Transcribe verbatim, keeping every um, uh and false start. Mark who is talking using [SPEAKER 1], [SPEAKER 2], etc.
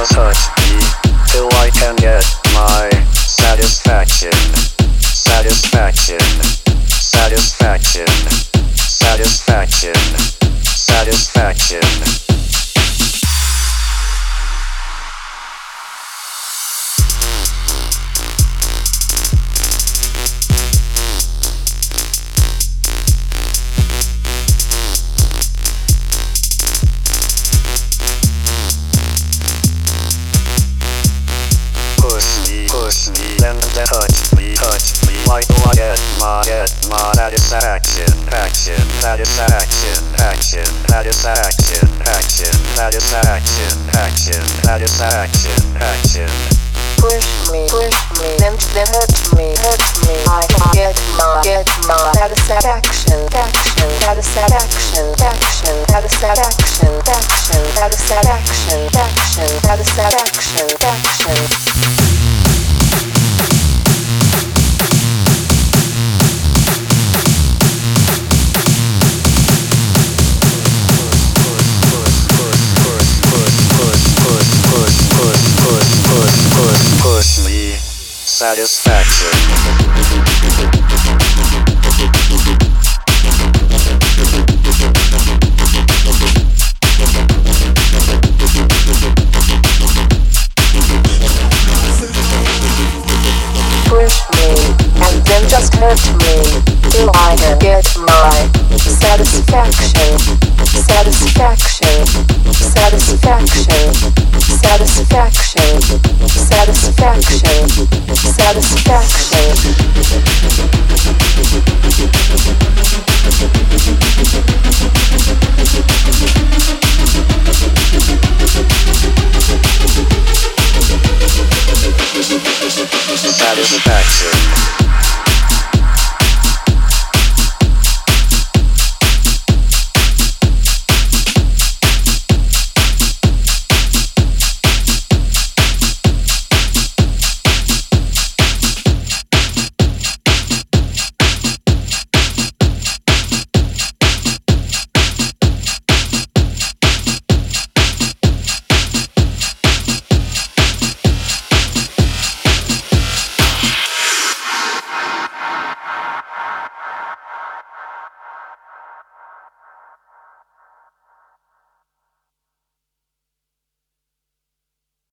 [SPEAKER 1] just touch me till I can get my satisfaction. Satisfaction. Satisfaction. Satisfaction. Satisfaction. Push me, then then touch me, touch me. Why do I get my, get my satisfaction, action, satisfaction, action, satisfaction, action, satisfaction, action, satisfaction, action.
[SPEAKER 2] Push me, push me, then then hurt me, hurt me. I get my, get my satisfaction, action, satisfaction, action, satisfaction, action, satisfaction, action, satisfaction, action.
[SPEAKER 1] Push me, satisfaction.
[SPEAKER 2] Push me, and then just hurt me, till I can get my satisfaction, satisfaction, satisfaction, satisfaction, satisfaction, satisfaction.